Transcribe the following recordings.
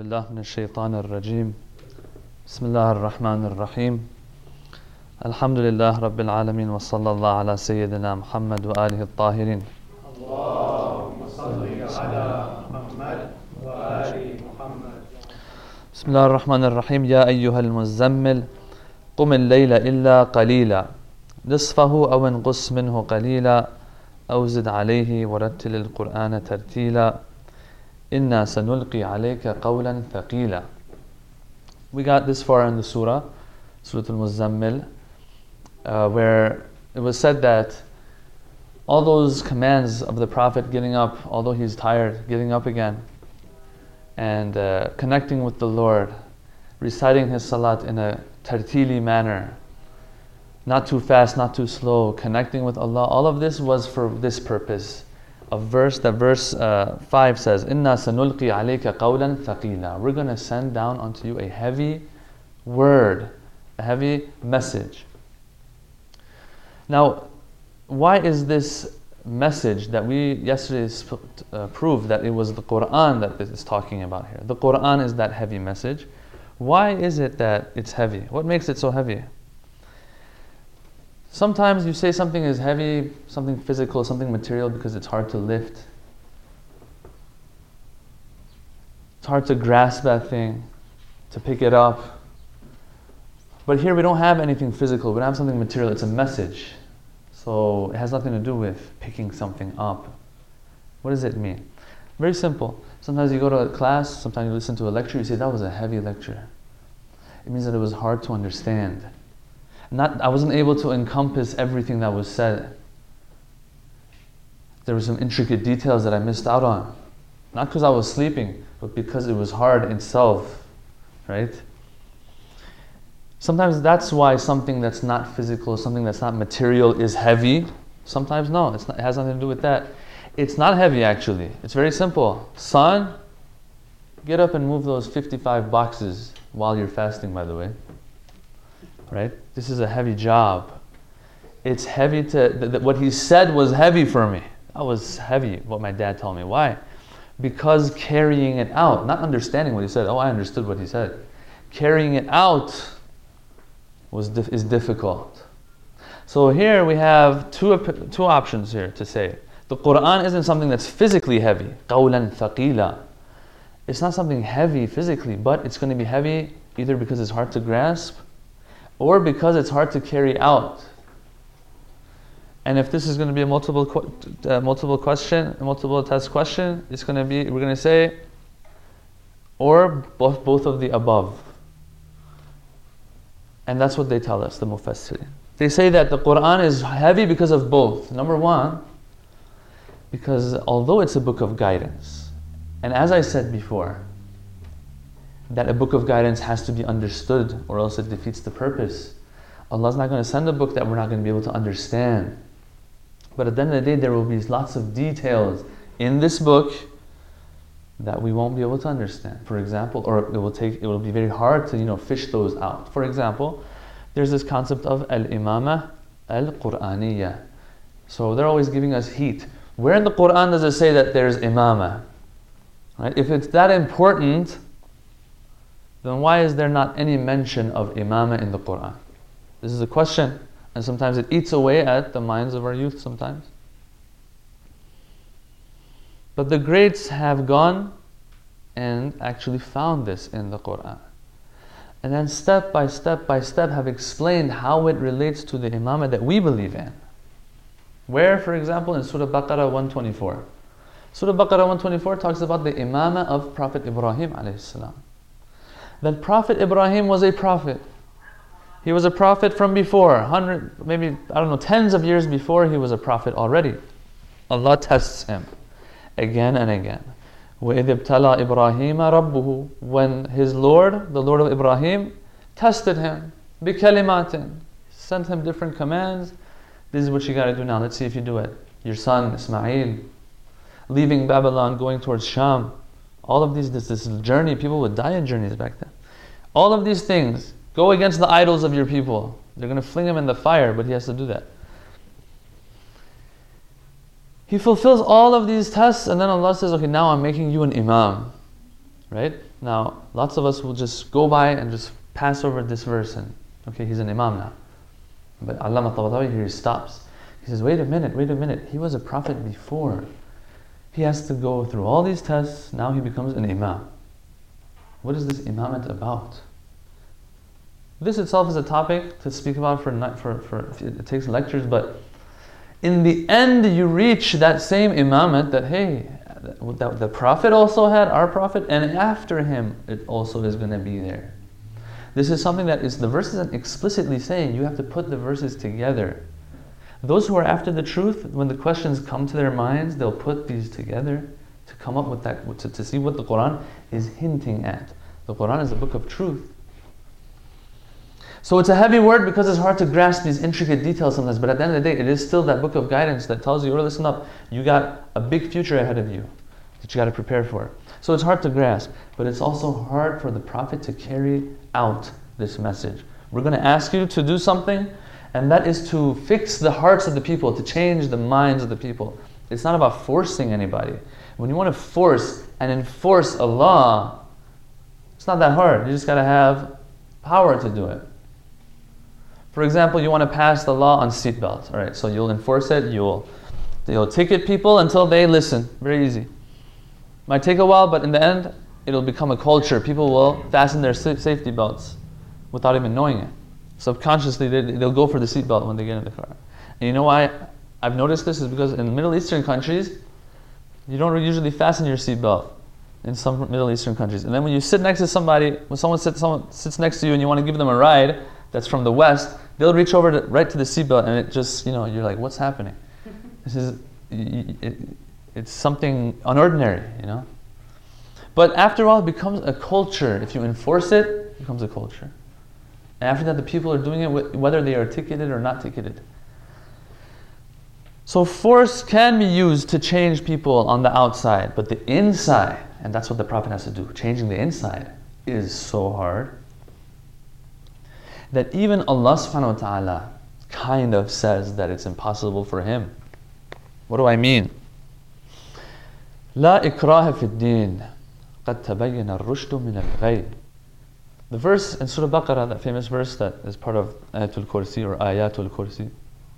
بالله من الشيطان الرجيم بسم الله الرحمن الرحيم الحمد لله رب العالمين وصلى الله على سيدنا محمد وآله الطاهرين اللهم صل على محمد وآل محمد. بسم الله الرحمن الرحيم يا أيها المزمل قم الليل إلا قليلا نصفه أو انقص منه قليلا أو زد عليه ورتل القرآن ترتيلا إنا سنلقي عليك قولا ثقيلا. We got this far in the surah, Surah Al-Muzammil, where it was said that all those commands of the Prophet getting up, although he's tired, getting up again, and connecting with the Lord, reciting his salat in a tartili manner, not too fast, not too slow, connecting with Allah, all of this was for this purpose. Verse 5 says, Inna sanulqi alayka qawlan thaqila. We're going to send down onto you a heavy word, a heavy message. Now, why is this message that we yesterday proved that it was the Quran that this is talking about here? The Quran is that heavy message. Why is it that it's heavy? What makes it so heavy? Sometimes you say something is heavy, something physical, something material, because it's hard to lift. It's hard to grasp that thing, to pick it up. But here we don't have anything physical, we don't have something material, it's a message. So it has nothing to do with picking something up. What does it mean? Very simple. Sometimes you go to a class, sometimes you listen to a lecture, you say, that was a heavy lecture. It means that it was hard to understand. I wasn't able to encompass everything that was said. There were some intricate details that I missed out on. Not because I was sleeping, but because it was hard itself, right? Sometimes that's why something that's not physical, something that's not material is heavy. Sometimes no, it has nothing to do with that. It's not heavy actually. It's very simple. Son, get up and move those 55 boxes while you're fasting, by the way. Right? This is a heavy job. It's heavy what he said was heavy for me. That was heavy, what my dad told me. Why? Because carrying it out, not understanding what he said. Oh, I understood what he said. Carrying it out is difficult. So here we have two options here to say. The Quran isn't something that's physically heavy. قَوْلًا ثَقِيلًا. It's not something heavy physically, but it's going to be heavy either because it's hard to grasp or because it's hard to carry out. And if this is going to be a multiple test question, it's going to be, we're going to say, or both of the above. And that's what they tell us, the Mufassirin. They say that the Quran is heavy because of both. Number one, because although it's a book of guidance, and as I said before, that a book of guidance has to be understood or else it defeats the purpose. Allah's not going to send a book that we're not going to be able to understand. But at the end of the day, there will be lots of details in this book that we won't be able to understand. For example, or it will be very hard to fish those out. For example, there's this concept of al-imama al-Qur'aniyya. So they're always giving us heat. Where in the Quran does it say that there's imama? Right? If it's that important, then why is there not any mention of imamah in the Quran? This is a question, and sometimes it eats away at the minds of our youth sometimes. But the greats have gone and actually found this in the Quran. And then step by step have explained how it relates to the imamah that we believe in. Where, for example, in Surah Baqarah 124. Surah Baqarah 124 talks about the imamah of Prophet Ibrahim alayhi salam. That Prophet Ibrahim was a prophet. He was a prophet from before, tens of years before he was a prophet already. Allah tests him again and again. وَإِذِ ابْتَلَى إِبْرَاهِيمَ رَبُّهُ. When his Lord, the Lord of Ibrahim, tested him, بِكَلِمَاتٍ, sent him different commands. This is what you got to do now. Let's see if you do it. Your son Ismail, leaving Babylon, going towards Sham. All of these, this journey, people would die in journeys back then. All of these things, go against the idols of your people. They're going to fling him in the fire, but he has to do that. He fulfills all of these tests, and then Allah says, okay, now I'm making you an imam. Right? Now, lots of us will just go by and just pass over this verse and, okay, he's an imam now. But Allama Tabatabai here stops. He says, wait a minute, he was a prophet before. He has to go through all these tests, now he becomes an imam. What is this imamate about? This itself is a topic to speak about it takes lectures, but in the end you reach that same imamate that, hey, that the Prophet also had, our Prophet, and after him it also is going to be there. This is something that the verse isn't explicitly saying, you have to put the verses together. Those who are after the truth, when the questions come to their minds, they'll put these together to come up with that, to see what the Quran is hinting at. The Quran is a book of truth. So it's a heavy word because it's hard to grasp these intricate details sometimes, but at the end of the day, it is still that book of guidance that tells you, listen up, you got a big future ahead of you that you got to prepare for. So it's hard to grasp, but it's also hard for the Prophet to carry out this message. We're going to ask you to do something, and that is to fix the hearts of the people, to change the minds of the people. It's not about forcing anybody. When you want to force and enforce a law, it's not that hard. You just got to have power to do it. For example, you want to pass the law on seatbelts. All right, so you'll enforce it, you'll ticket people until they listen. Very easy. Might take a while, but in the end, it'll become a culture. People will fasten their safety belts without even knowing it. Subconsciously, they'll go for the seatbelt when they get in the car. And you know why I've noticed this is because in Middle Eastern countries, you don't usually fasten your seatbelt in some Middle Eastern countries. And then when you sit next to somebody, when someone sits next to you and you want to give them a ride that's from the West, they'll reach over right to the seatbelt, and it just, you're like, what's happening? This is, it's something unordinary, But after all, it becomes a culture. If you enforce it, it becomes a culture. And after that, the people are doing it whether they are ticketed or not ticketed. So force can be used to change people on the outside, but the inside, and that's what the Prophet has to do, changing the inside, is so hard that even Allah subhanahu wa ta'ala kind of says that it's impossible for him. What do I mean? لا إكراه في الدين قد تبين الرشد من الغي. The verse in Surah Baqarah, that famous verse that is part of Ayatul Kursi or Ayatul Kursi,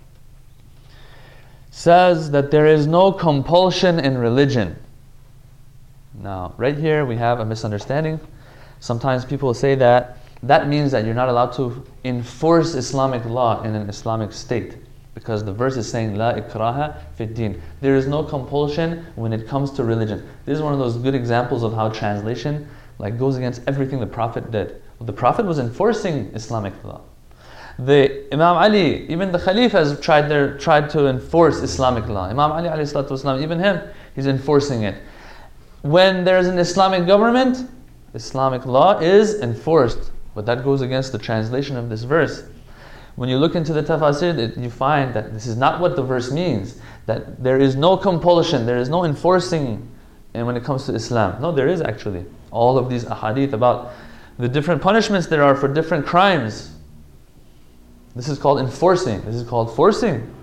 says that there is no compulsion in religion. Now, right here we have a misunderstanding. Sometimes people say that means that you're not allowed to enforce Islamic law in an Islamic state, because the verse is saying La ikraha fi din. There is no compulsion when it comes to religion. This is one of those good examples of how translation goes against everything the Prophet did. The Prophet was enforcing Islamic law. The Imam Ali, even the Khalifas tried to enforce Islamic law. Imam Ali alayhi salatu wasalam, even him, he's enforcing it. When there's an Islamic government, Islamic law is enforced. But that goes against the translation of this verse. When you look into the tafsir, you find that this is not what the verse means. That there is no compulsion, there is no enforcing when it comes to Islam. No, there is actually. All of these ahadith about the different punishments there are for different crimes. This is called enforcing. This is called forcing.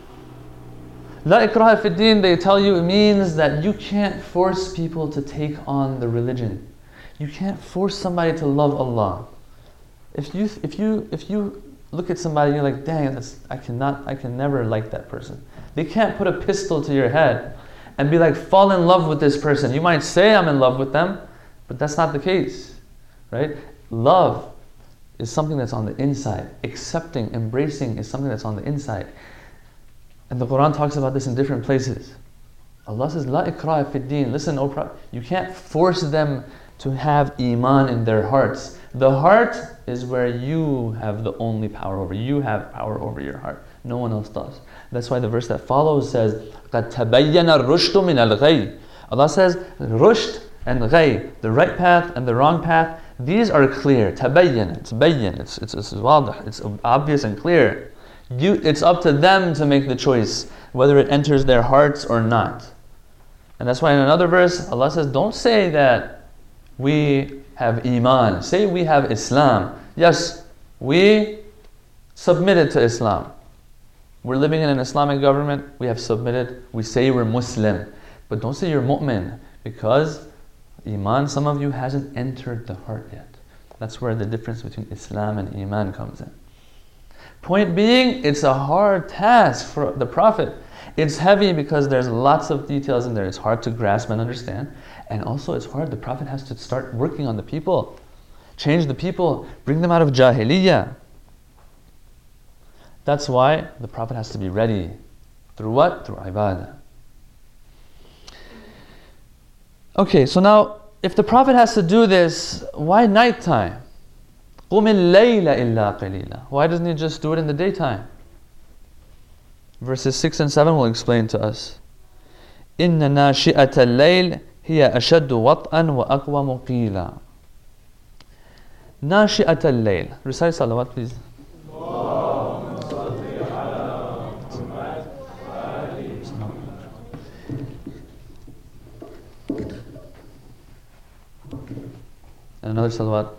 La ikraha fi din, they tell you, it means that you can't force people to take on the religion. You can't force somebody to love Allah. If you look at somebody, you're like, dang, I can never like that person. They can't put a pistol to your head and be like, fall in love with this person. You might say I'm in love with them, but that's not the case, right? Love is something that's on the inside. Accepting, embracing is something that's on the inside. And the Quran talks about this in different places. Allah says, La ikraha fi din. Listen, you can't force them to have iman in their hearts. The heart is where you have the only power over. You have power over your heart. No one else does. That's why the verse that follows says, قَدْ تَبَيَّنَ الرُّشْدُ مِنَ الْغَيِّ. Allah says, rushd and ghay, the right path and the wrong path, these are clear. Tabayyan, it's bayyan, it's wadah, it's obvious and clear. It's up to them to make the choice, whether it enters their hearts or not. And that's why in another verse, Allah says, don't say that we have iman. Say we have Islam. Yes, we submitted to Islam. We're living in an Islamic government. We have submitted. We say we're Muslim. But don't say you're mu'min, because Iman, some of you, hasn't entered the heart yet. That's where the difference between Islam and Iman comes in. Point being, it's a hard task for the Prophet. It's heavy because there's lots of details in there. It's hard to grasp and understand. And also it's hard. The Prophet has to start working on the people. Change the people. Bring them out of Jahiliyyah. That's why the Prophet has to be ready. Through what? Through ibadah. Okay, so now, if the Prophet has to do this, why nighttime? قُمِ اللَّيْلَ إِلَّا قَلِيلًا. Why doesn't he just do it in the daytime? Verses 6 and 7 will explain to us. إِنَّ نَاشِئَةَ اللَّيْلِ هِيَ أَشَدُّ وَطْئًا وَأَقْوَمُ قِيلًا. نَاشِئَةَ اللَّيْلِ. Recite salawat, please. And another salawat.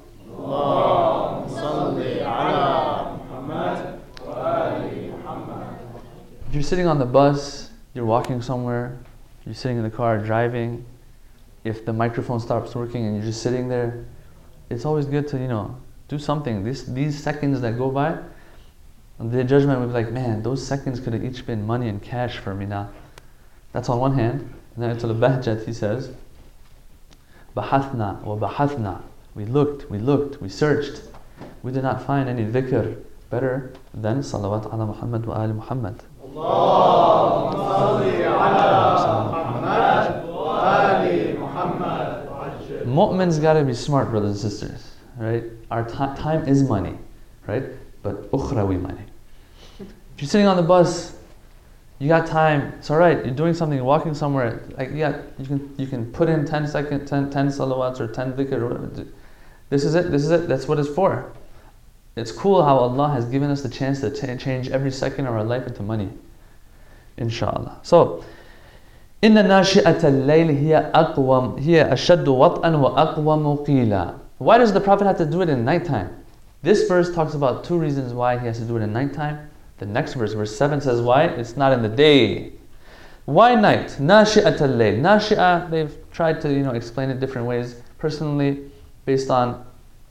If you're sitting on the bus, you're walking somewhere, you're sitting in the car driving, if the microphone stops working and you're just sitting there, it's always good to, do something. These seconds that go by, the judgment will be like, man, those seconds could have each been money and cash for me now. That's on one hand. And then to the Bahjat, he says, Bahathna wa bahathna. We looked, we searched. We did not find any dhikr better than salawat ala Muhammad wa ali Muhammad. Allahumma salli ala Muhammad wa ali Muhammad. Mu'min's got to be smart, brothers and sisters. Right? Our time is money. Right? But ukhrawi money. If you're sitting on the bus, you got time. It's all right. You're doing something. You're walking somewhere. Like you can put in 10 salawats or 10 dhikr or whatever. This is it. That's what it's for. It's cool how Allah has given us the chance to change every second of our life into money. Inshallah. So, إِنَّ نَاشِئَةَ اللَّيْلِ هِيَ أَشَدُّ وَطْئًا وَأَقْوَمُ قِيلًا. Why does the Prophet have to do it in nighttime? This verse talks about two reasons why he has to do it in nighttime. The next verse, verse 7, says why? It's not in the day. Why night? نَاشِئَةَ اللَّيْلِ. Nashi'ah, they've tried to explain it different ways. Personally, based on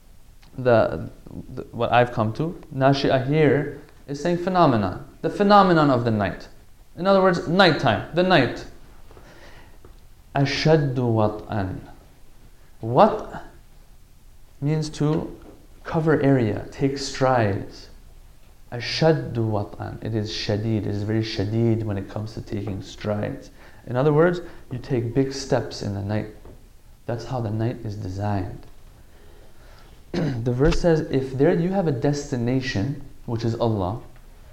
what I've come to, Nashi'ah here is saying phenomenon. The phenomenon of the night. In other words, nighttime, the night. أَشَدُّ وَطْئًا. What means to cover area, take strides. أَشَدُّ وَطْئًا. It is shadid, it is very shadid when it comes to taking strides. In other words, you take big steps in the night. That's how the night is designed. The verse says, if you have a destination, which is Allah,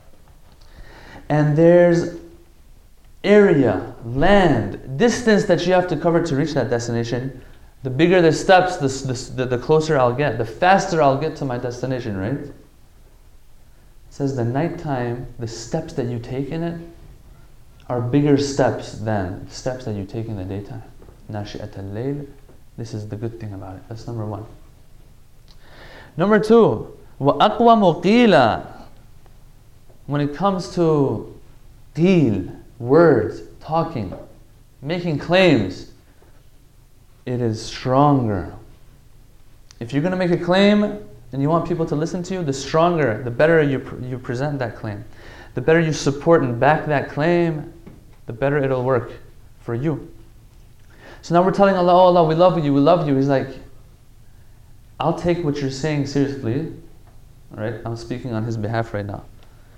and there's area, land, distance that you have to cover to reach that destination, the bigger the steps, the closer I'll get, the faster I'll get to my destination, right? It says the nighttime, the steps that you take in it are bigger steps than steps that you take in the daytime. Nashi'at al-layl. This is the good thing about it. That's number one. Number two, وَأَقْوَمُ قِيلًا. When it comes to qeel, words, talking, making claims, it is stronger. If you're going to make a claim and you want people to listen to you, the stronger, the better you present that claim. The better you support and back that claim, the better it'll work for you. So now we're telling Allah, oh Allah, we love you, we love you. He's like, I'll take what you're saying seriously. Alright, I'm speaking on his behalf right now.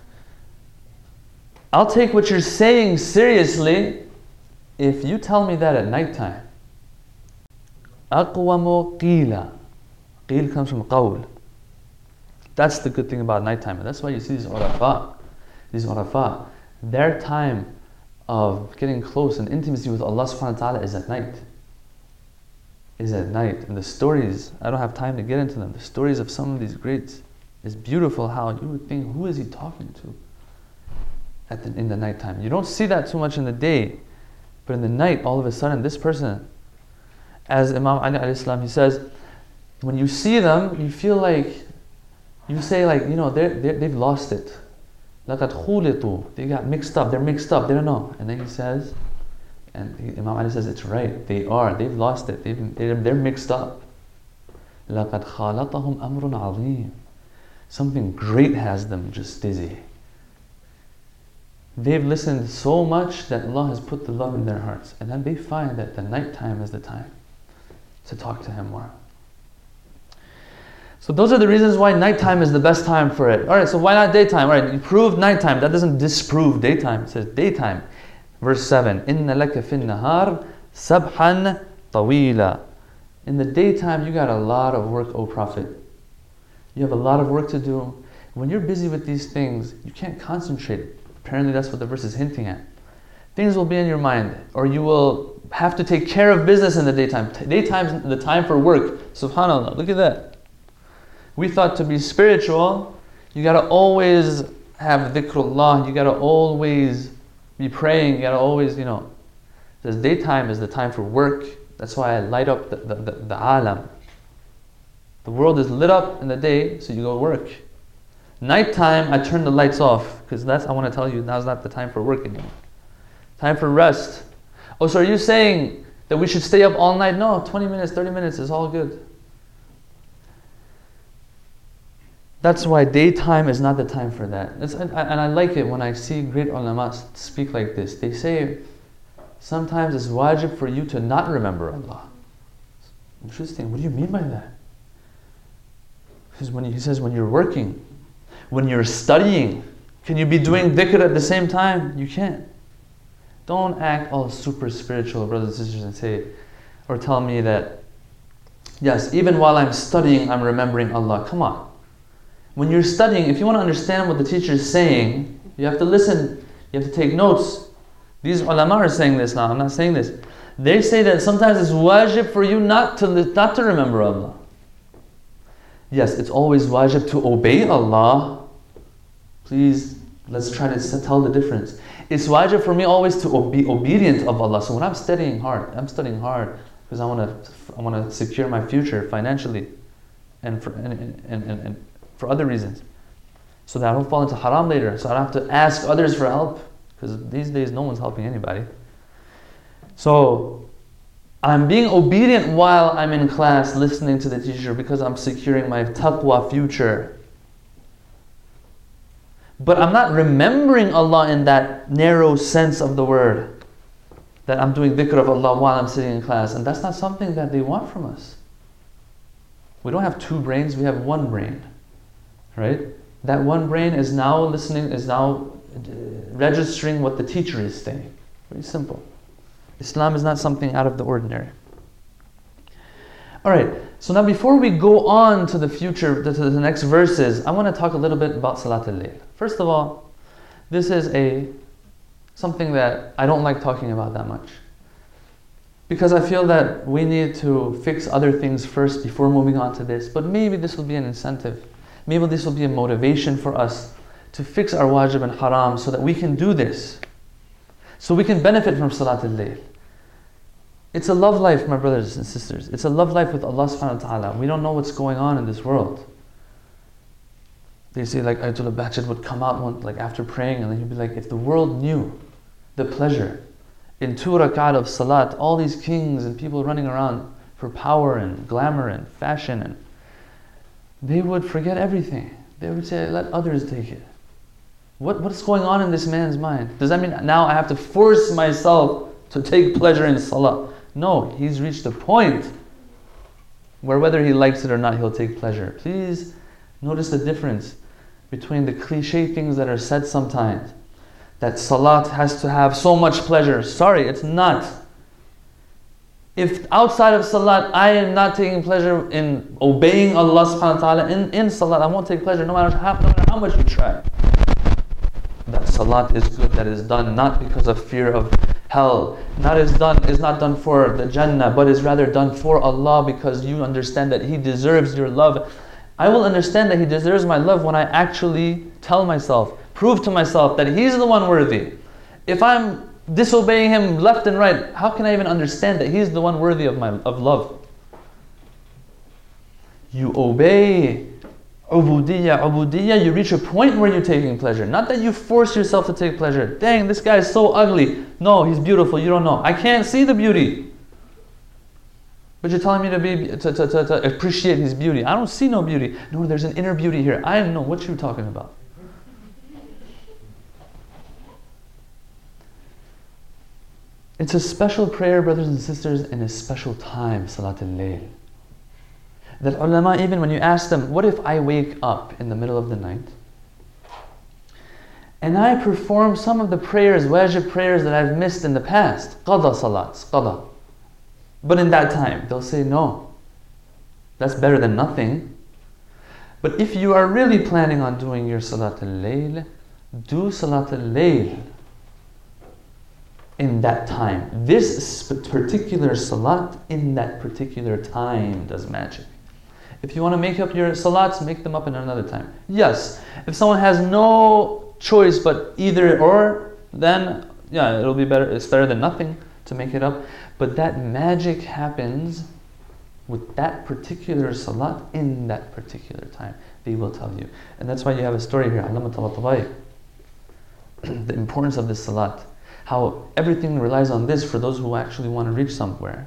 I'll take what you're saying seriously if you tell me that at nighttime. أَقْوَمُ قِيلًا. Qeel comes from qawl. That's the good thing about nighttime. And that's why you see these urafa, their time of getting close and intimacy with Allah subhanahu wa ta'ala is at night. And the stories, I don't have time to get into them. The stories of some of these greats is beautiful, how you would think, who is he talking to in the nighttime? You don't see that too much in the day, but in the night, all of a sudden, this person, as Imam Ali alayhi salam, he says, when you see them, you feel like, you say like, they've lost it. لَقَدْ خُولِطُوا. They got mixed up, they don't know. And then he says, And Imam Ali says, it's right, they are, they've lost it, they're mixed up. لَقَدْ خَالَطَهُمْ أَمْرٌ عَظِيمٌ. Something great has them just dizzy. They've listened so much that Allah has put the love in their hearts. And then they find that the night time is the time to talk to Him more. So those are the reasons why nighttime is the best time for it. Alright, so why not daytime? Alright, you proved nighttime. That doesn't disprove daytime. It says daytime. Verse 7. إِنَّ لَكَ فِي النَّهَارِ سَبْحًا طَوِيلًا. In the daytime, you got a lot of work, O Prophet. You have a lot of work to do. When you're busy with these things, you can't concentrate. Apparently that's what the verse is hinting at. Things will be in your mind, or you will have to take care of business in the daytime. Daytime's the time for work. SubhanAllah, look at that. We thought to be spiritual, you got to always have dhikrullah, you got to always be praying, you got to always, it says daytime is the time for work. That's why I light up the alam. The world is lit up in the day, so you go work. Nighttime, I turn the lights off, because I want to tell you, now's not the time for work anymore. Time for rest. Oh, so are you saying that we should stay up all night? No, 20 minutes, 30 minutes is all good. That's why daytime is not the time for that. And I like it when I see great ulama speak like this. They say, sometimes it's wajib for you to not remember Allah. Interesting. What do you mean by that? Because he says when you're working, when you're studying, can you be doing dhikr at the same time? You can't. Don't act all super spiritual, brothers and sisters, and say, or tell me that, yes, even while I'm studying, I'm remembering Allah. Come on. When you're studying, if you want to understand what the teacher is saying, you have to listen, you have to take notes. These ulama are saying this now, I'm not saying this. They say that sometimes it's wajib for you not to remember Allah. Yes, it's always wajib to obey Allah. Please, let's try to tell the difference. It's wajib for me always to be obedient of Allah. So when I'm studying hard because I want to secure my future financially and for other reasons, so that I don't fall into haram later, so I don't have to ask others for help, because these days no one's helping anybody. So I'm being obedient while I'm in class listening to the teacher because I'm securing my taqwa future. But I'm not remembering Allah in that narrow sense of the word, that I'm doing dhikr of Allah while I'm sitting in class. And that's not something that they want from us. We don't have two brains, we have one brain. Right? That one brain is now registering what the teacher is saying. Very simple. Islam is not something out of the ordinary. Alright, so now before we go on to the future, to the next verses, I want to talk a little bit about Salat al-Layl. First of all, this is something that I don't like talking about that much. Because I feel that we need to fix other things first before moving on to this. But maybe this will be an incentive. Maybe this will be a motivation for us to fix our wajib and haram so that we can do this. So we can benefit from Salat al-Layl. It's a love life, my brothers and sisters. It's a love life with Allah subhanahu wa ta'ala. We don't know what's going on in this world. They say like Ayatollah Bahjat would come out after praying, and then he'd be like, if the world knew the pleasure in 2 rak'at of salat, all these kings and people running around for power and glamour and fashion, and they would forget everything. They would say, let others take it. What's going on in this man's mind? Does that mean now I have to force myself to take pleasure in salah? No, he's reached a point where whether he likes it or not, he'll take pleasure. Please notice the difference between the cliche things that are said sometimes, that salat has to have so much pleasure. Sorry, it's not. If outside of salat I am not taking pleasure in obeying Allah subhanahu wa ta'ala in salat, I won't take pleasure no matter how much you try. That salat is good, that is done not because of fear of hell, is not done for the Jannah, but is rather done for Allah because you understand that He deserves your love. I will understand that He deserves my love when I actually tell myself, prove to myself that He's the one worthy. If I'm disobeying Him left and right, how can I even understand that He's the one worthy of love? You obey Ubudiyya, you reach a point where you're taking pleasure. Not that you force yourself to take pleasure. Dang, this guy is so ugly. No, he's beautiful, you don't know. I can't see the beauty. But you're telling me to appreciate his beauty. I don't see no beauty. No, there's an inner beauty here. I don't know what you're talking about. It's a special prayer, brothers and sisters, in a special time, Salat al-Layl. That ulama, even when you ask them, what if I wake up in the middle of the night and I perform some of the prayers, wajib prayers that I've missed in the past, qada salats, qada. But in that time, they'll say, no, that's better than nothing. But if you are really planning on doing your Salat al-Layl, do Salat al-Layl in that time. This particular Salat in that particular time does magic. If you want to make up your salats, make them up in another time. Yes, if someone has no choice but either or, then yeah, it'll be better. It's better than nothing to make it up. But that magic happens with that particular salat in that particular time. They will tell you. And that's why you have a story here, Allama Tabatabai. The importance of this salat. How everything relies on this for those who actually want to reach somewhere.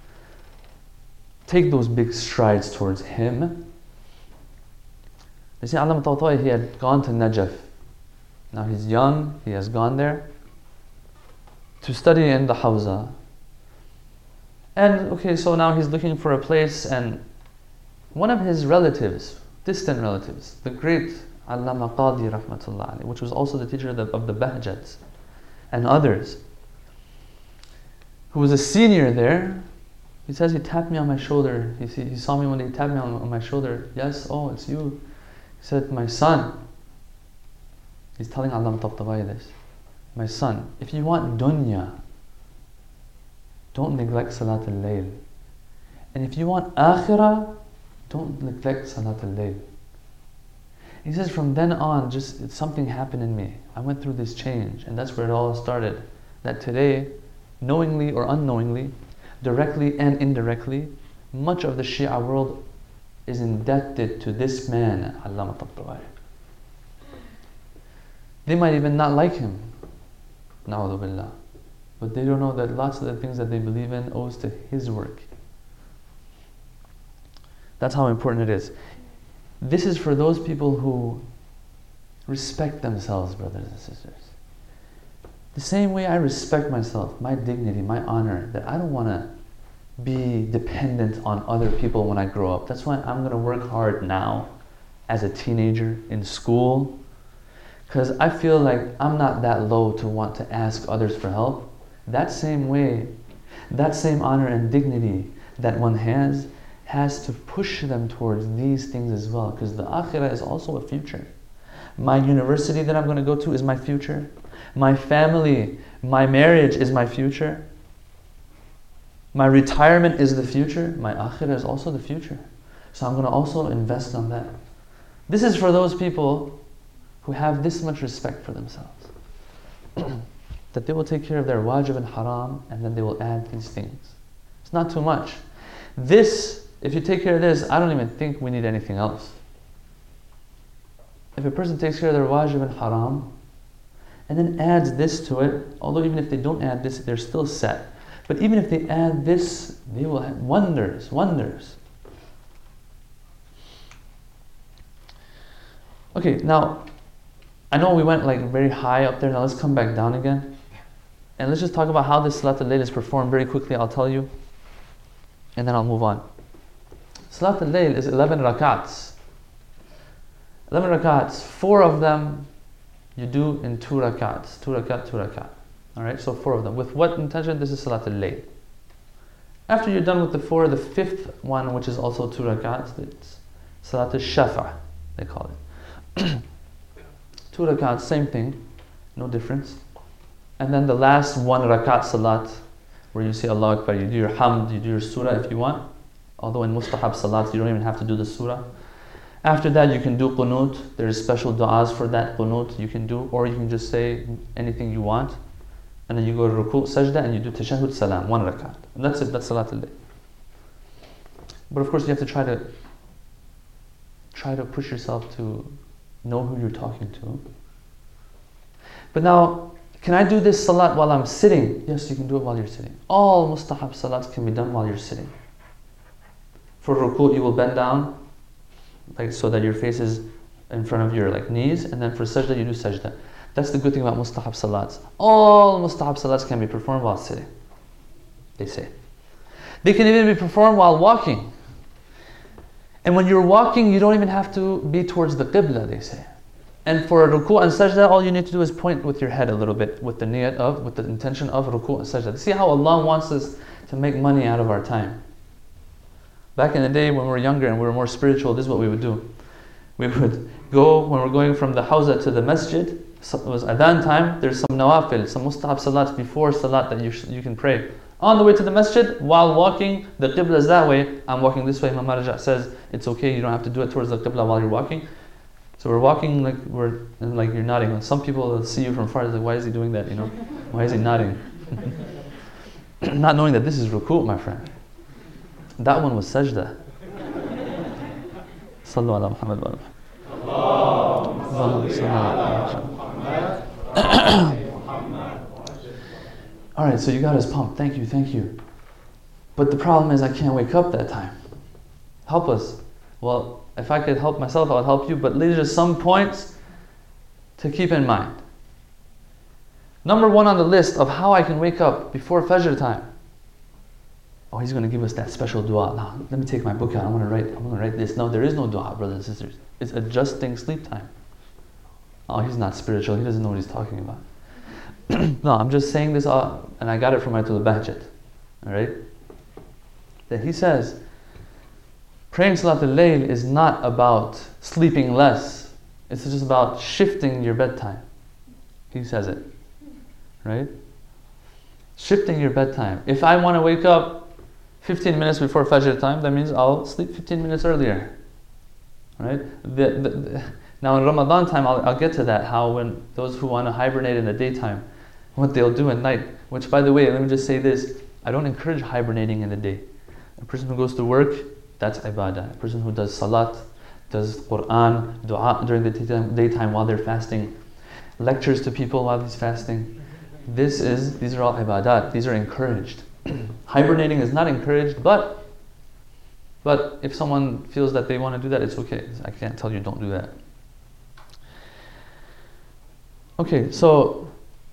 Take those big strides towards him. You see, Allama Tabatabai, he had gone to Najaf. Now he's young, he has gone there to study in the Hawza. And okay, so now he's looking for a place, and one of his relatives, distant relatives, the great Allama Qadi Rahmatullah alayhi, which was also the teacher of the Bahjats and others, who was a senior there, he says he tapped me on my shoulder. He saw me one day, he tapped me on my shoulder. Yes, oh, it's you. He said, my son, he's telling Allama Tabatabai this, my son, if you want dunya, don't neglect Salat al-Layl. And if you want akhirah, don't neglect Salat al-Layl. He says, from then on, just something happened in me. I went through this change, and that's where it all started. That today, knowingly or unknowingly, directly and indirectly, much of the Shia world is indebted to this man, Allama Tabatabai. They might even not like him, na'udhu billah. But they don't know that lots of the things that they believe in owes to his work. That's how important it is. This is for those people who respect themselves, brothers and sisters. The same way I respect myself, my dignity, my honor, that I don't want to be dependent on other people when I grow up. That's why I'm going to work hard now as a teenager in school, because I feel like I'm not that low to want to ask others for help. That same way, that same honor and dignity that one has to push them towards these things as well, because the akhirah is also a future. My university that I'm going to go to is my future. My family, my marriage is my future. My retirement is the future. My akhirah is also the future. So I'm going to also invest on that. This is for those people who have this much respect for themselves. That they will take care of their wajib and haram, and then they will add these things. It's not too much. This, if you take care of this, I don't even think we need anything else. If a person takes care of their wajib and haram, and then adds this to it, although even if they don't add this, they're still set. But even if they add this, they will have wonders. Okay, now, I know we went like very high up there, now let's come back down again. And let's just talk about how this Salat al-Layl is performed very quickly, I'll tell you. And then I'll move on. Salat al-Layl is 11 rakats. 11 rakats, 4 of them you do in 2 rakats. 2 rakat. Alright, so 4 of them. With what intention? This is Salat al-Layl. After you're done with the 4, the 5th one, which is also 2 rakats, it's Salat al-Shafa, they call it. 2 rakats, same thing, no difference. And then the last 1 rakat salat, where you say Allah Akbar, you do your hamd, you do your surah if you want. Although in mustahab salat, you don't even have to do the surah. After that, you can do qunut. There's special du'as for that qunut you can do, or you can just say anything you want. And then you go to ruku' sajda and you do tashahhud salam, 1 rakat. And that's it, that's Salat al-Layl. But of course, you have to try to try to push yourself to know who you're talking to. But now, can I do this salat while I'm sitting? Yes, you can do it while you're sitting. All mustahab salats can be done while you're sitting. For ruku', you will bend down, like so that your face is in front of your knees, and then for sajda, you do sajda. That's the good thing about mustahab salats. All mustahab salats can be performed while sitting, they say. They can even be performed while walking. And when you're walking, you don't even have to be towards the qibla, they say. And for ruku' and sajda, all you need to do is point with your head a little bit with the niyat of, with the intention of ruku' and sajda. See how Allah wants us to make money out of our time. Back in the day when we were younger and we were more spiritual, this is what we would do. We would go, when we're going from the hawza to the masjid, it was adhan time, there's some nawafil, some mustahab salats before salat that you can pray. On the way to the masjid, while walking, the qibla is that way, I'm walking this way. Imam Raja says, it's okay, you don't have to do it towards the qibla while you're walking. So we're walking like you're nodding. And some people will see you from far, they're like, why is he doing that, Why is he nodding? Not knowing that this is ruku', my friend. That one was sajda. Sallu ala Muhammad wa Alright, so you got us pumped. Thank you. But the problem is I can't wake up that time. Help us. Well, if I could help myself, I would help you, but these are some points to keep in mind. Number one on the list of how I can wake up before Fajr time. Oh, he's going to give us that special dua. Now, let me take my book out. I'm going to write this. No, there is no dua, brothers and sisters. It's adjusting sleep time. Oh, he's not spiritual. He doesn't know what he's talking about. No, I'm just saying this, and I got it from Ayatul Bahjat. Alright? That he says, praying Salatul Layl is not about sleeping less. It's just about shifting your bedtime. He says it. Right? Shifting your bedtime. If I want to wake up 15 minutes before Fajr time, that means I'll sleep 15 minutes earlier. Right? Now in Ramadan time, I'll get to that, how when those who want to hibernate in the daytime, what they'll do at night. Which, by the way, let me just say this, I don't encourage hibernating in the day. A person who goes to work, that's ibadah. A person who does salat, does Quran, dua during the daytime while they're fasting, lectures to people while he's fasting. These are all ibadat. These are encouraged. Hibernating is not encouraged, but if someone feels that they want to do that, it's okay. I can't tell you don't do that. Okay, so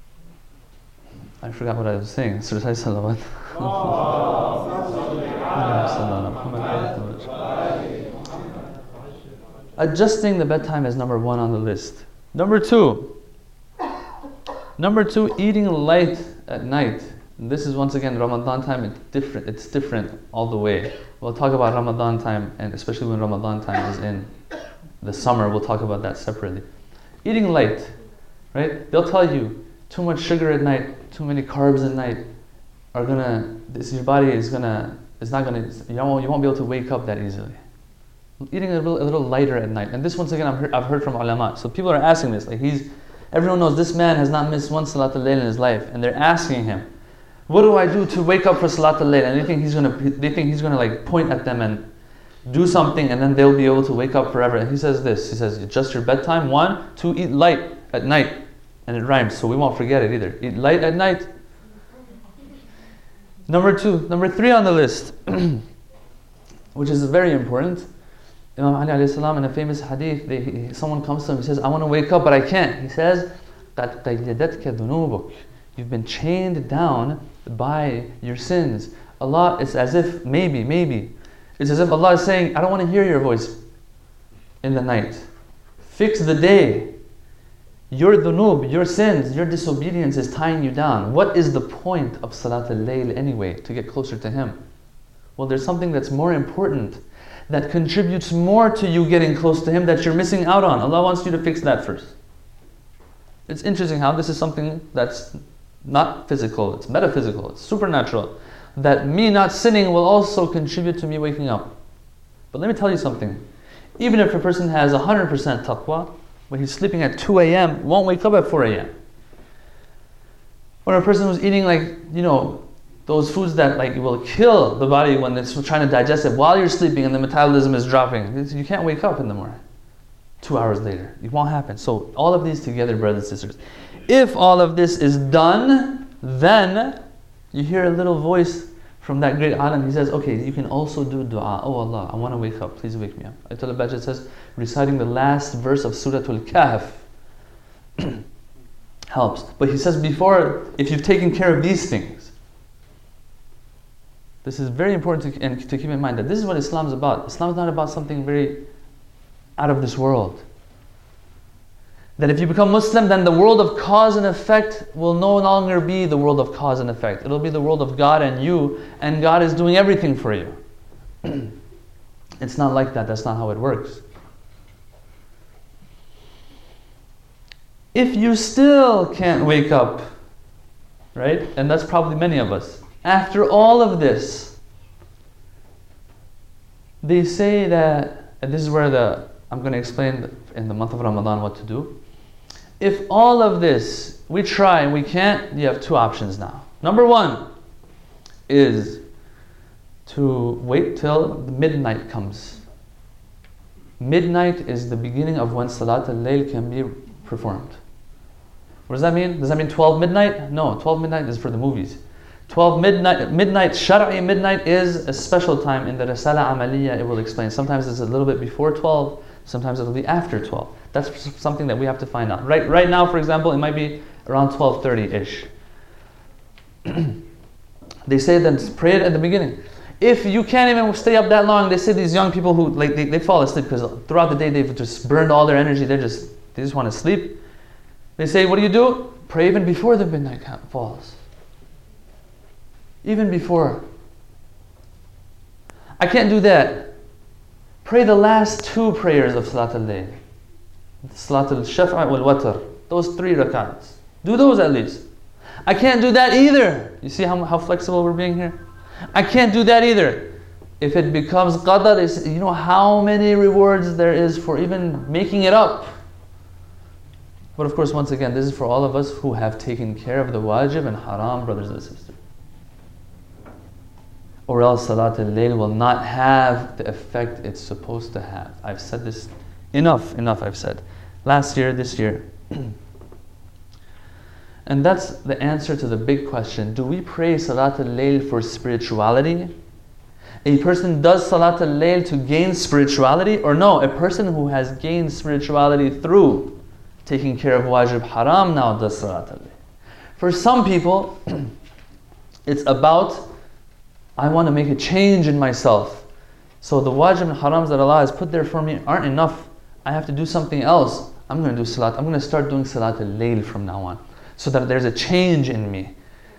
I forgot what I was saying. Surah Salawat. Adjusting the bedtime is number one on the list. Number two, eating light at night. And this is once again Ramadan time. It's different all the way. We'll talk about Ramadan time, and especially when Ramadan time is in the summer, we'll talk about that separately. Eating light, right? They'll tell you too much sugar at night, too many carbs at night your body is not gonna, you won't be able to wake up that easily. Eating a little lighter at night. And this once again I've heard from ulama. So people are asking this, everyone knows this man has not missed one Salatul Layl in his life, and they're asking him, what do I do to wake up for Salatul Layl? And they think he's gonna point at them and do something, and then they'll be able to wake up forever. And he says this, adjust your bedtime. 1, 2, eat light at night. And it rhymes, so we won't forget it either. Eat light at night. Number 3 on the list, which is very important. Imam Ali alayhi salam in a famous hadith, someone comes to him and says, I want to wake up but I can't. He says, قَدْ قَيَّدَتْكَ ذُنُوبُكَ. You've been chained down by your sins. Allah, it's as if, maybe, it's as if Allah is saying, I don't want to hear your voice in the night. Fix the day. Your dhunub, your sins, your disobedience is tying you down. What is the point of Salatul Layl anyway, to get closer to Him? Well, there's something that's more important, that contributes more to you getting close to Him, that you're missing out on. Allah wants you to fix that first. It's interesting how this is something that's not physical, it's metaphysical, it's supernatural. That me not sinning will also contribute to me waking up. But let me tell you something. Even if a person has 100% taqwa, when he's sleeping at 2 a.m., won't wake up at 4 a.m. Or a person who's eating those foods that like will kill the body when it's trying to digest it while you're sleeping and the metabolism is dropping. You can't wake up in the morning. 2 hours later, it won't happen. So all of these together, brothers and sisters. If all of this is done, then you hear a little voice from that great alim. He says, okay, you can also do dua. Oh Allah, I want to wake up. Please wake me up. Ayatul Bahjat says, reciting the last verse of Surah Al-Kahf helps. But he says before, if you've taken care of these things, this is very important to keep in mind that this is what Islam is about. Islam is not about something very out of this world. That if you become Muslim, then the world of cause and effect will no longer be the world of cause and effect. It'll be the world of God and you, and God is doing everything for you. It's not like that. That's not how it works. If you still can't wake up, right? And that's probably many of us. After all of this, they say that, and this is where I'm going to explain in the month of Ramadan what to do. If all of this, we try and we can't, you have 2 options now. Number 1 is to wait till midnight comes. Midnight is the beginning of when Salat al-Layl can be performed. What does that mean? Does that mean 12 midnight? No, 12 midnight is for the movies. 12 midnight, Shar'i midnight is a special time in the Risala Amaliyya. It will explain. Sometimes it's a little bit before 12, sometimes it'll be after 12. That's something that we have to find out. Right now, for example, it might be around 12:30-ish. They say that pray it at the beginning. If you can't even stay up that long, they say these young people who like they fall asleep because throughout the day they've just burned all their energy. They just want to sleep. They say, what do? Pray even before the midnight falls. Even before. I can't do that. Pray the last 2 prayers of Salat al-Layl. Salat al-Shaf'a wal-Watr. Those 3 rakats. Do those at least. I can't do that either. You see how flexible we're being here? I can't do that either. If it becomes qadar, you know how many rewards there is for even making it up. But of course, once again, this is for all of us who have taken care of the wajib and haram, brothers and sisters. Or else Salat al-Layl will not have the effect it's supposed to have. I've said this enough I've said. Last year, this year. And that's the answer to the big question. Do we pray Salat al-Layl for spirituality? A person does Salat al-Layl to gain spirituality? Or no, a person who has gained spirituality through taking care of wajib haram now does Salat al-Layl. For some people, it's about, I want to make a change in myself. So the wajib and harams that Allah has put there for me aren't enough. I have to do something else. I'm going to do salat. I'm going to start doing Salat al-Layl from now on, so that there's a change in me.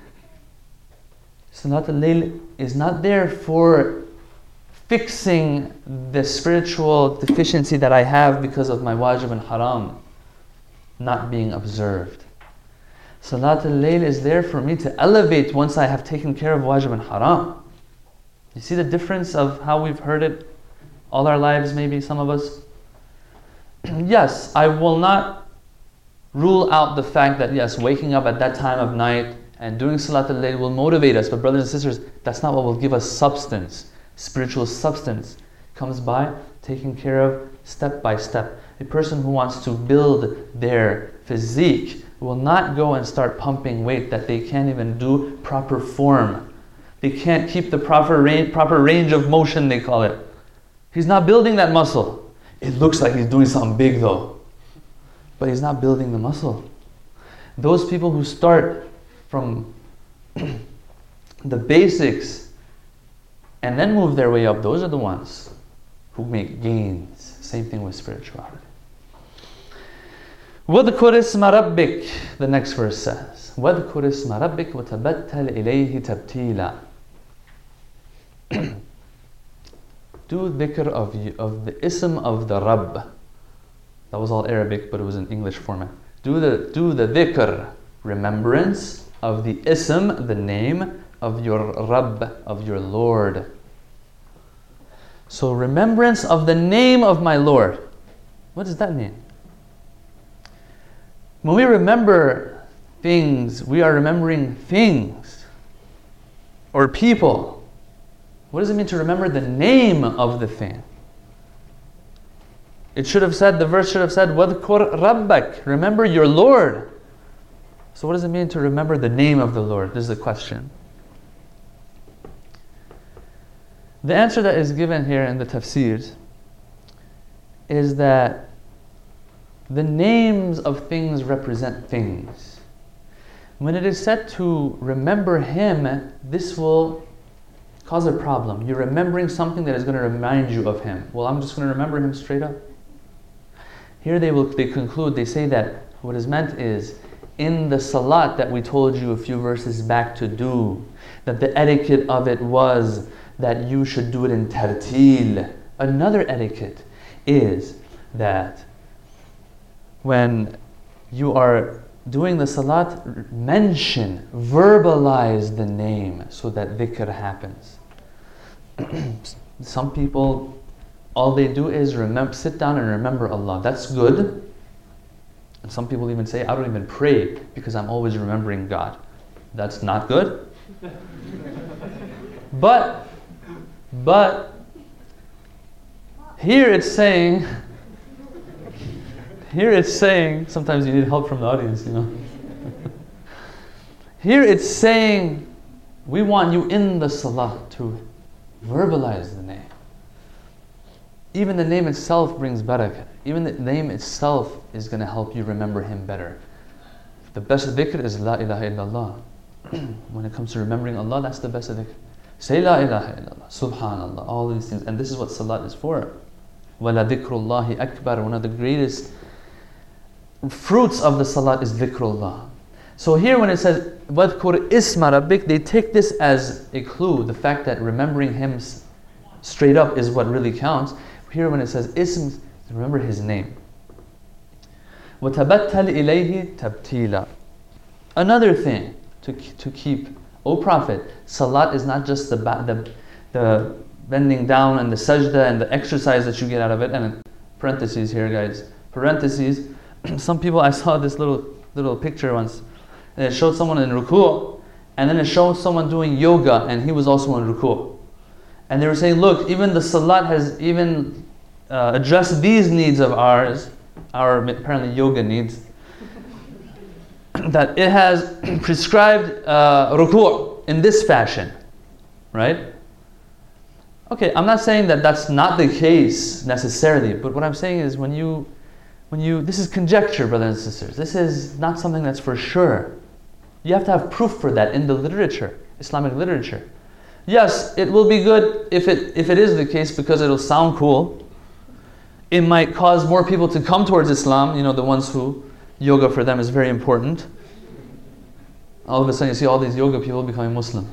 Salat al-Layl is not there for fixing the spiritual deficiency that I have because of my wajib and haram not being observed. Salat al-Layl is there for me to elevate once I have taken care of wajib and haram. You see the difference of how we've heard it all our lives, maybe some of us? Yes, I will not rule out the fact that yes, waking up at that time of night and doing Salat al-Layl will motivate us, but brothers and sisters, that's not what will give us substance. Spiritual substance comes by taking care of step by step. A person who wants to build their physique will not go and start pumping weight that they can't even do proper form. They can't keep the proper range of motion, they call it. He's not building that muscle. It looks like he's doing something big though, but he's not building the muscle. Those people who start from the basics and then move their way up, those are the ones who make gains. Same thing with spirituality. وَاذْكُرِ اسْمَ رَبِّكَ, the next verse says, وَاذْكُرِ اسْمَ رَبِّكَ وَتَبَتَّلْ إِلَيْهِ تَبْتِيلًا. Do dhikr of the ism of the Rabb. That was all Arabic, but it was in English format. Do the dhikr, remembrance of the ism, the name of your Rabb, of your Lord. So remembrance of the name of my Lord. What does that mean? When we remember things, we are remembering things. or people. What does it mean to remember the name of the thing? It should have said, the verse should have said, وَذْكُرْ رَبَّكَ, remember your Lord. So what does it mean to remember the name of the Lord? This is the question. The answer that is given here in the tafsirs is that the names of things represent things. When it is said to remember Him, this will cause a problem. You're remembering something that is going to remind you of Him. Well, I'm just going to remember Him straight up. Here they conclude, they say that what is meant is, in the salat that we told you a few verses back to do, that the etiquette of it was that you should do it in tartil. Another etiquette is that when you are doing the salat, mention, verbalize the name so that dhikr happens. Some people, all they do is sit down and remember Allah. That's good. And some people even say, I don't even pray because I'm always remembering God. That's not good. But here it's saying, sometimes you need help from the audience, you know. Here it's saying, we want you in the salah to verbalize the name. Even the name itself brings barakah. Even the name itself is going to help you remember Him better. The best dhikr is La ilaha illallah. When it comes to remembering Allah, that's the best dhikr. Say La ilaha illallah, Subhanallah, all these things. And this is what salat is for. Wala dhikrullahi akbar. One of the greatest fruits of the salat is dhikrullah. So here when it says Wadhkur isma rabbik, they take this as a clue. The fact that remembering Him straight up is what really counts. Here when it says ism, remember His name. وَتَبَتَّلْ إِلَيْهِ تَبْتِيلًا. Another thing to keep, O Prophet, salat is not just the bending down and the sajda and the exercise that you get out of it. And parentheses here, guys. Parentheses. Some people, I saw this little picture once, and it showed someone in ruku', and then it showed someone doing yoga, and he was also in ruku'. And they were saying, look, even the salat has even addressed these needs of ours, our apparently yoga needs, that it has prescribed ruku' in this fashion, right? Okay, I'm not saying that that's not the case necessarily, but what I'm saying is when you, this is conjecture, brothers and sisters. This is not something that's for sure. You have to have proof for that in the literature, Islamic literature. Yes, it will be good if it is the case because it'll sound cool. It might cause more people to come towards Islam, you know, the ones who yoga for them is very important. All of a sudden you see all these yoga people becoming Muslim.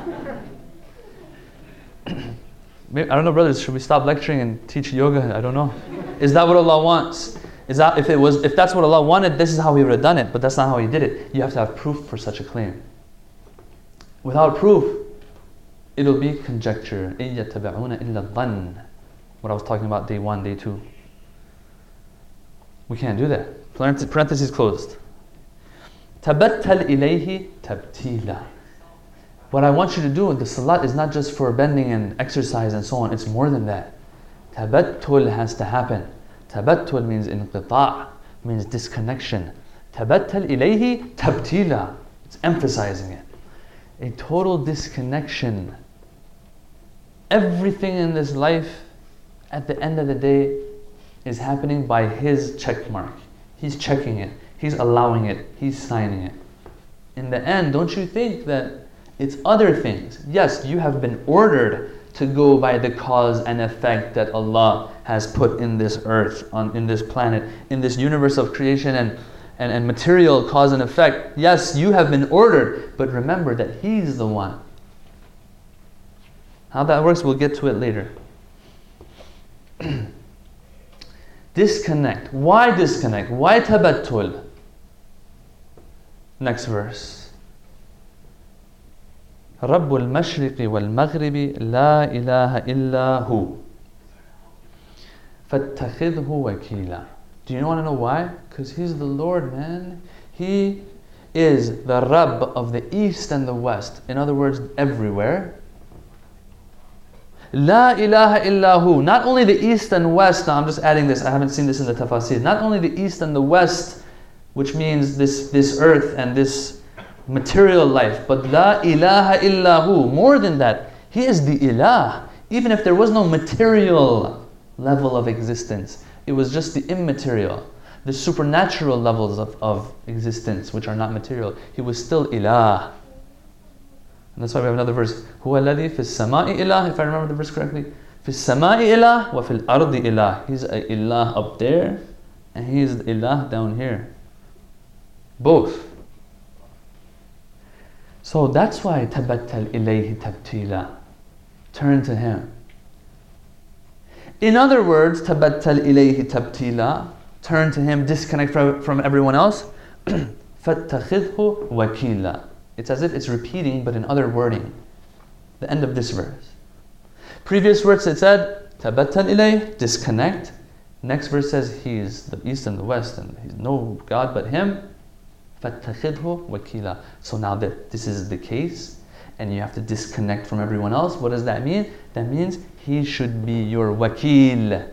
Maybe, I don't know, brothers, should we stop lecturing and teach yoga? I don't know. Is that what Allah wants? Is that if that's what Allah wanted, this is how He would have done it, but that's not how He did it. You have to have proof for such a claim. Without proof, it'll be conjecture. إِن يَتَّبِعُونَ إِلَّا الظَّنَّ. What I was talking about day 1, day 2. We can't do that. Parentheses closed. تَبَتَّلْ إِلَيْهِ تَبْتِيلًا. What I want you to do in the salat is not just for bending and exercise and so on. It's more than that. Tabattul has to happen. Tabattul means inqita', means disconnection. Tabattal ilayhi tabtila. It's emphasizing it. A total disconnection. Everything in this life, at the end of the day, is happening by His check mark. He's checking it. He's allowing it. He's signing it. In the end, don't you think that it's other things? Yes, you have been ordered to go by the cause and effect that Allah has put in this earth, in this planet, in this universe of creation and material cause and effect. Yes, you have been ordered, but remember that He's the one. How that works, we'll get to it later. Disconnect. Why disconnect? Why tabattul? Next verse. رب المشرق والمغرب لا إله إلا هو فاتخذه وكيلا. Do you want to know why? Because He's the Lord, man. He is the Rabb of the east and the west. In other words, everywhere. La ilaha illahu. Not only the east and west. Now I'm just adding this. I haven't seen this in the tafasir. Not only the east and the west, which means this earth and this material life, but la ilaha illahu. More than that, He is the ilah. Even if there was no material level of existence, it was just the immaterial, the supernatural levels of existence, which are not material, He was still ilah. And that's why we have another verse. هُوَ الَّذِي فِي السَّمَاءِ إِلَهِ. If I remember the verse correctly. فِي السَّمَاءِ إِلَهِ وَفِي الْأَرْضِ إِلَهِ. He's a ilah up there, and He's the ilah down here. Both. So that's why تَبَتَّلْ إِلَيْهِ تَبْتِيلًا. Turn to Him. In other words, تَبَتَّلْ إِلَيْهِ تَبْتِيلًا. Turn to Him, disconnect from everyone else. فَاتَّخِذْهُ وَكِيلًا. It's as if it's repeating, but in other wording. The end of this verse. Previous verse it said, تَبَتَّلْ إِلَيْهِ, disconnect. Next verse says, He is the east and the west, and He's no God but Him. فَاتَّخِذْهُ وَكِيلًا. So now that this is the case, and you have to disconnect from everyone else, what does that mean? That means He should be your wakil.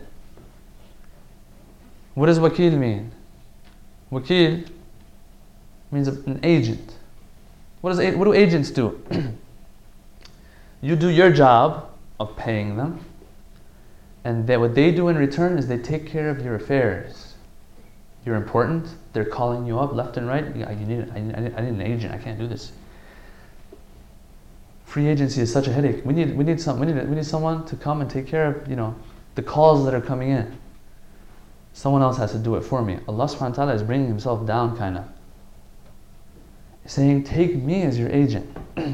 What does wakil mean? Wakil means an agent. What do agents do? You do your job of paying them, and what they do in return is they take care of your affairs. You're important. They're calling you up left and right. I need an agent. I can't do this. Free agency is such a headache. We need someone to come and take care of the calls that are coming in. Someone else has to do it for me. Allah subhanahu wa ta'ala is bringing Himself down kind of. Saying, take me as your agent.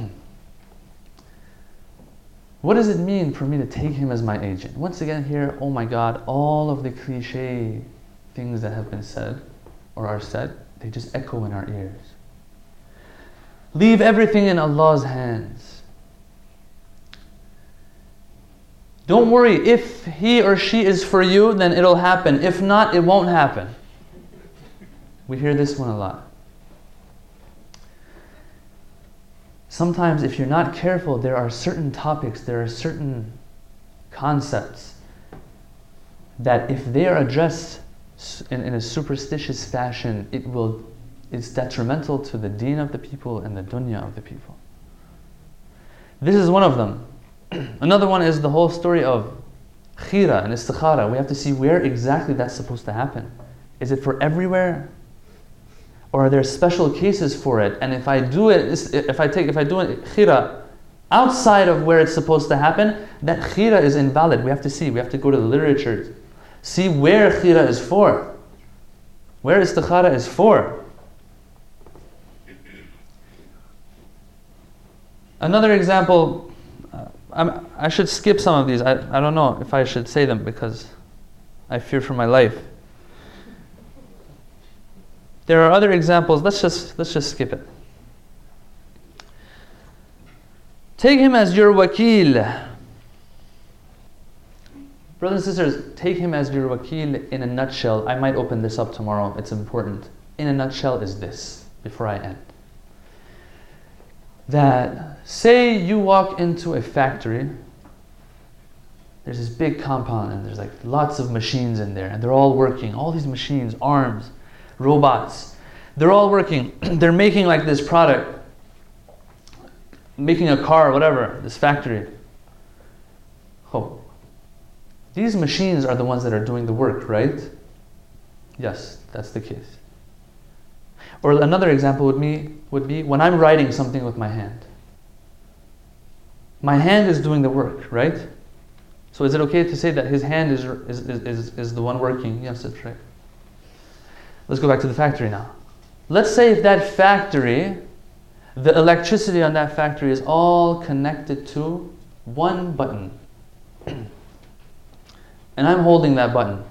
What does it mean for me to take Him as my agent? Once again here, oh my God, all of the cliche things that have been said or are said, they just echo in our ears. Leave everything in Allah's hands. Don't worry, if he or she is for you, then it'll happen. If not, it won't happen. We hear this one a lot. Sometimes if you're not careful, there are certain topics, there are certain concepts that if they are addressed in a superstitious fashion, it's detrimental to the deen of the people and the dunya of the people. This is one of them. Another one is the whole story of khira and istikhara. We have to see where exactly that's supposed to happen. Is it for everywhere? Or are there special cases for it? And if I do it khira outside of where it's supposed to happen, that khira is invalid. We have to see. We have to go to the literature. See where khira is for. Where istikhara is for. Another example, I should skip some of these. I don't know if I should say them because I fear for my life. There are other examples. Let's just skip it. Take him as your wakil. Brothers and sisters, take him as your wakil in a nutshell. I might open this up tomorrow. It's important. In a nutshell is this, before I end. That, say you walk into a factory, there's this big compound and there's like lots of machines in there and they're all working. All these machines, arms, robots, they're all working. They're making like this product, making a car, whatever, this factory. Oh. These machines are the ones that are doing the work, right? Yes, that's the case. Or another example would be when I'm writing something with my hand. My hand is doing the work, right? So is it okay to say that his hand is the one working? Yes, that's right. Let's go back to the factory now. Let's say if that factory, the electricity on that factory is all connected to one button. And I'm holding that button.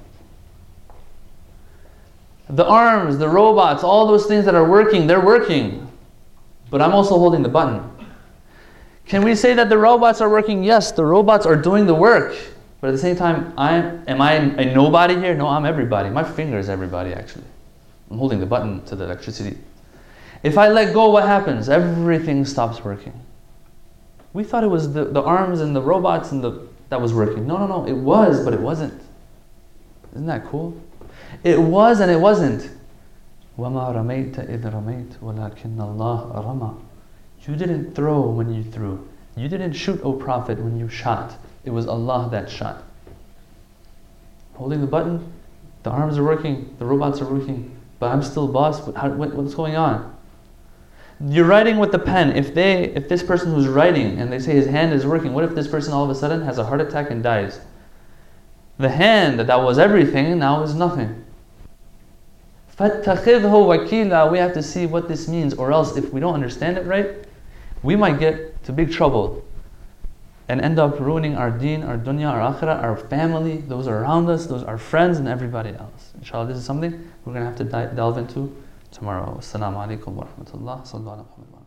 The arms, the robots, all those things that are working, they're working. But I'm also holding the button. Can we say that the robots are working? Yes, the robots are doing the work. But at the same time, am I a nobody here? No, I'm everybody. My finger is everybody, actually. I'm holding the button to the electricity. If I let go, what happens? Everything stops working. We thought it was the arms and the robots and that was working. No. It was, but it wasn't. Isn't that cool? It was and it wasn't. وَمَا رَمَيْتَ إِذْ رَمَيْتَ وَلَكِنَّ اللَّهَ رَمَى. You didn't throw when you threw. You didn't shoot, O Prophet, when you shot. It was Allah that shot. Holding the button, the arms are working, the robots are working, but I'm still boss. What's going on? You're writing with the pen. If this person who's writing and they say his hand is working, what if this person all of a sudden has a heart attack and dies? The hand that was everything now is nothing. فَاتَّخِذْهُ وَكِيلًا. We have to see what this means, or else if we don't understand it right, we might get to big trouble and end up ruining our deen, our dunya, our akhirah, our family, those around us, those our friends, and everybody else. Inshallah, this is something we're going to have to delve into tomorrow. Assalamu alaikum wa rahmatullah.